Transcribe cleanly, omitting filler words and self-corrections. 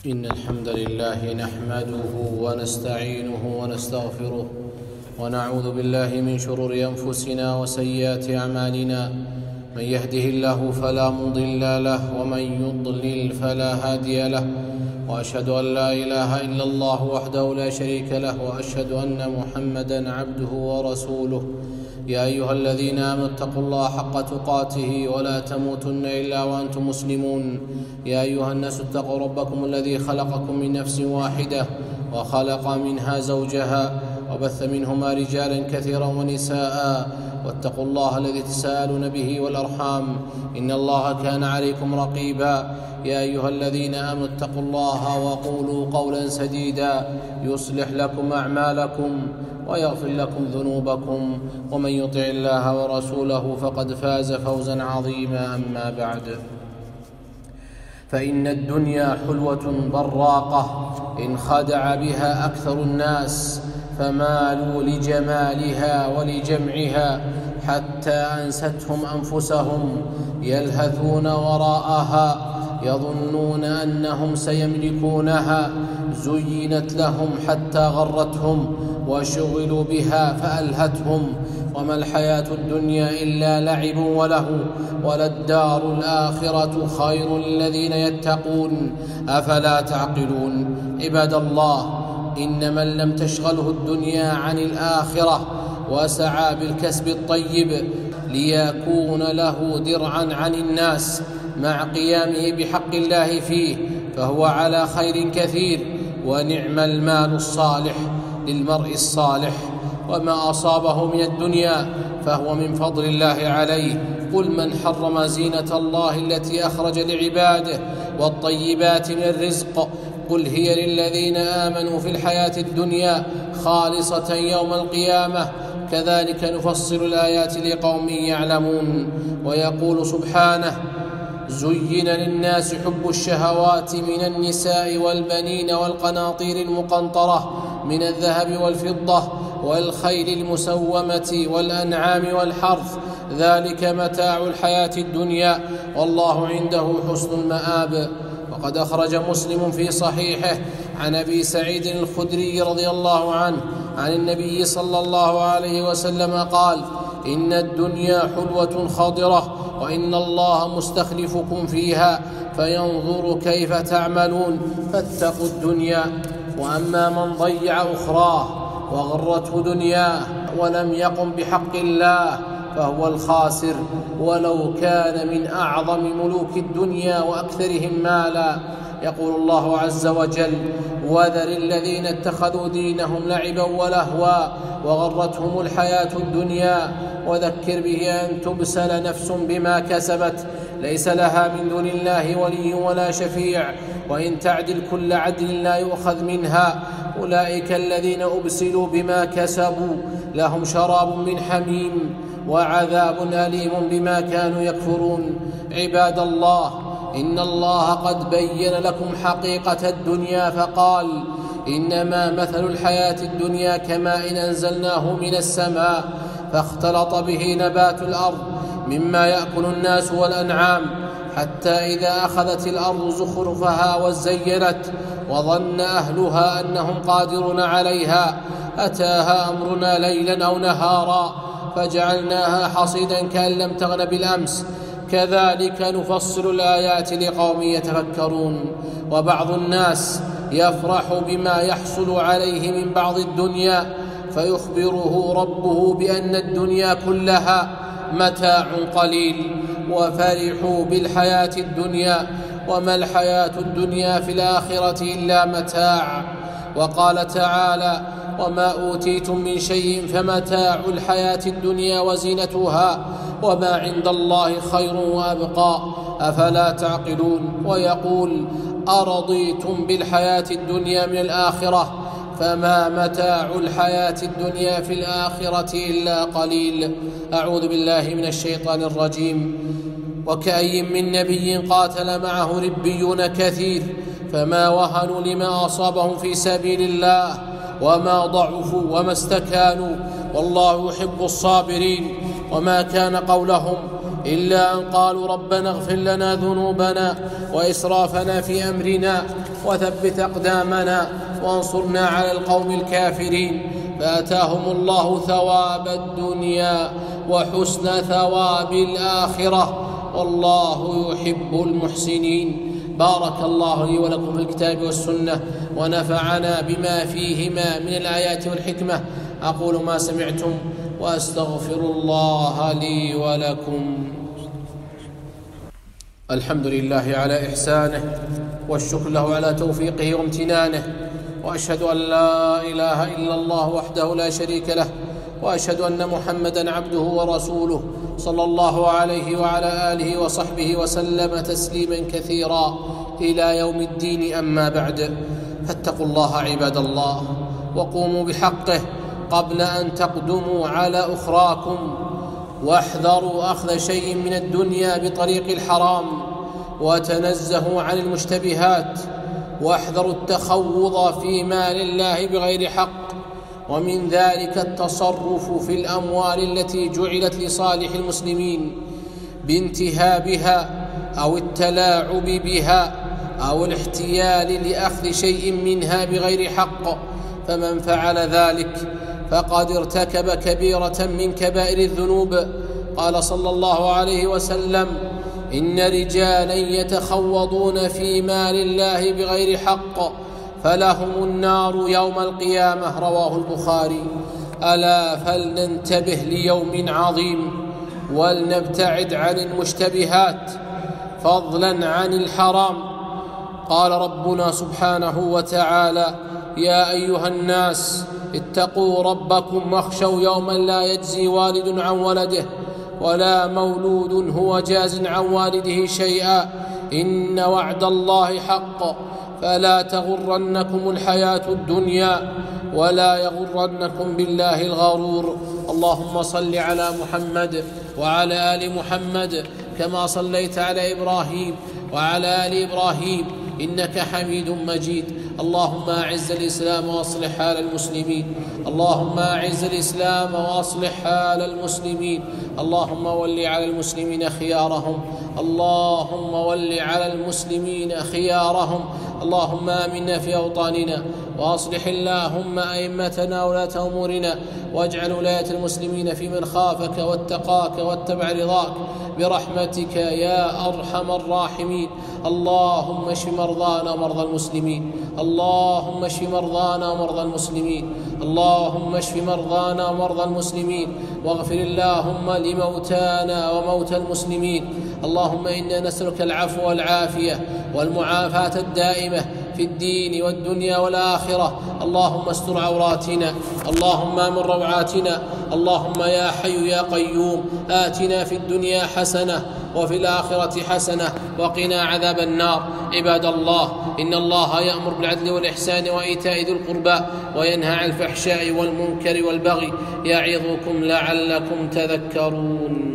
إن الحمد لله نحمده ونستعينه ونستغفره ونعوذ بالله من شرور أنفسنا وسيئات أعمالنا. من يهده الله فلا مضل له ومن يضلل فلا هادي له، وأشهد أن لا إله إلا الله وحده لا شريك له، وأشهد أن محمدا عبده ورسوله. يا أيها الذين آمنوا اتقوا الله حق تقاته ولا تموتن إلا وأنتم مسلمون. يا أيها الناس اتقوا ربكم الذي خلقكم من نفس واحدة وخلق منها زوجها وبث منهما رجالا كثيرا ونساء، واتقوا الله الذي تساءلون به والأرحام إن الله كان عليكم رقيبا. يا أيها الذين آمنوا اتقوا الله وقولوا قولا سديدا يصلح لكم أعمالكم ويغفر لكم ذنوبكم، ومن يطع الله ورسوله فقد فاز فوزا عظيما. أما بعد، فإن الدنيا حلوة براقة إن خدع بها أكثر الناس فمالوا لجمالها ولجمعها حتى أنستهم أنفسهم، يلهثون وراءها يظنون أنهم سيملكونها، زينت لهم حتى غرتهم وشغلوا بها فألهتهم. وما الحياة الدنيا إلا لعب وله، وللدار الآخرة خير للذين يتقون، أفلا تعقلون؟ عباد الله، إن من لم تشغله الدنيا عن الآخرة وسعى بالكسب الطيب ليكون له درعا عن الناس مع قيامه بحق الله فيه فهو على خير كثير، ونعم المال الصالح للمرء الصالح. وما أصابه من الدنيا فهو من فضل الله عليه. قل من حرم زينة الله التي أخرج لعباده والطيبات من الرزق، قل هي للذين آمنوا في الحياة الدنيا خالصة يوم القيامة، كذلك نفصل الآيات لقوم يعلمون. ويقول سبحانه: زين للناس حب الشهوات من النساء والبنين والقناطير المقنطرة من الذهب والفضة والخيل المسومة والأنعام والحرث، ذلك متاع الحياة الدنيا والله عنده حسن المآب. وقد أخرج مسلم في صحيحه عن أبي سعيد الخدري رضي الله عنه عن النبي صلى الله عليه وسلم قال: إن الدنيا حلوة خضرة، وإن الله مستخلفكم فيها فينظر كيف تعملون، فاتقوا الدنيا. وأما من ضيع أخراه وغرته دنياه ولم يقم بحق الله فهو الخاسر، ولو كان من أعظم ملوك الدنيا وأكثرهم مالا. يقول الله عز وجل: وذر الذين اتخذوا دينهم لعبا ولهوا وغرتهم الحياة الدنيا، وذكر به أن تبسل نفس بما كسبت ليس لها من دون الله ولي ولا شفيع، وإن تعدل كل عدل لا يؤخذ منها. أولئك الذين أبسلوا بما كسبوا لهم شراب من حميم وعذاب أليم بما كانوا يكفرون. عباد الله، إن الله قد بين لكم حقيقة الدنيا فقال: إنما مثل الحياة الدنيا كماء أنزلناه من السماء فاختلط به نبات الأرض مما يأكل الناس والأنعام، حتى إذا أخذت الأرض زخرفها وزينت وظن أهلها أنهم قادرون عليها أتاها أمرنا ليلا أو نهارا فجعلناها حصيدا كأن لم تغن بالأمس، كذلك نفصل الآيات لقوم يتفكرون. وبعض الناس يفرح بما يحصل عليه من بعض الدنيا فيخبره ربه بأن الدنيا كلها متاع قليل، وفرحوا بالحياة الدنيا وما الحياة الدنيا في الآخرة إلا متاع. وقال تعالى: وما أوتيتم من شيء فمتاع الحياة الدنيا وزينتها وما عند الله خير وأبقى، أفلا تعقلون؟ ويقول: أرضيتم بالحياة الدنيا من الآخرة فما متاع الحياة الدنيا في الآخرة إلا قليل. أعوذ بالله من الشيطان الرجيم. وكأي من نبي قاتل معه ربيون كثير فما وهنوا لما أصابهم في سبيل الله وما ضعفوا وما استكانوا، والله يحب الصابرين. وما كان قولهم إلا أن قالوا ربنا اغفر لنا ذنوبنا وإسرافنا في أمرنا وثبت أقدامنا وانصرنا على القوم الكافرين، فآتاهم الله ثواب الدنيا وحسن ثواب الآخرة، والله يحب المحسنين. بارك الله لي ولكم في الكتاب والسنة، ونفعنا بما فيهما من الآيات والحكمة. أقول ما سمعتم وأستغفر الله لي ولكم. الحمد لله على إحسانه، والشكر له على توفيقه وامتنانه، وأشهد أن لا إله إلا الله وحده لا شريك له، وأشهد أن محمدًا عبده ورسوله صلى الله عليه وعلى آله وصحبه وسلم تسليمًا كثيرا إلى يوم الدين. أما بعد، فاتقوا الله عباد الله، وقوموا بحقه قبل أن تقدموا على أخراكم، واحذروا أخذ شيء من الدنيا بطريق الحرام، وتنزهوا عن المشتبهات، واحذروا التخوض في مال الله بغير حق، ومن ذلك التصرف في الأموال التي جعلت لصالح المسلمين بانتهابها أو التلاعب بها أو الاحتيال لأخذ شيء منها بغير حق، فمن فعل ذلك فقد ارتكب كبيرة من كبائر الذنوب. قال صلى الله عليه وسلم: إن رجالا يتخوضون في مال الله بغير حق فلهم النار يوم القيامة. رواه البخاري. ألا فلننتبه ليوم عظيم، ولنبتعد عن المشتبهات فضلا عن الحرام. قال ربنا سبحانه وتعالى: يا أيها الناس اتقوا ربكم واخشوا يوما لا يجزي والد عن ولده ولا مولود هو جاز عن والده شيئا، إن وعد الله حق، فلا تغرنكم الحياة الدنيا ولا يغرنكم بالله الغرور. اللهم صل على محمد وعلى آل محمد كما صليت على إبراهيم وعلى آل إبراهيم إنك حميد مجيد. اللهم أعز الإسلام وأصلح حال المسلمين، اللهم أعز الإسلام وأصلح حال المسلمين. اللهم ول على المسلمين خيارهم، اللهم ول على المسلمين خيارهم. اللهم آمنا في أوطاننا، وأصلح اللهم أئمتنا ولاة أمورنا، واجعل ولاية المسلمين في من خافك واتقاك واتبع رضاك برحمتك يا أرحم الراحمين. اللهم اشف مرضانا ومرضى المسلمين، اللهم اشف مرضانا ومرضى المسلمين، اللهم اشف مرضانا ومرضى المسلمين، واغفر اللهم لموتانا وموتى المسلمين. اللهم إنا نسألك العفو والعافية والمعافاة الدائمة في الدين والدنيا والآخرة. اللهم استر عوراتنا، اللهم امن روعاتنا. اللهم يا حي يا قيوم آتنا في الدنيا حسنة وفي الآخرة حسنة وقنا عذاب النار. عباد الله، إن الله يأمر بالعدل والإحسان وإيتاء ذي القربى وينهى عن الفحشاء والمنكر والبغي، يعظكم لعلكم تذكرون.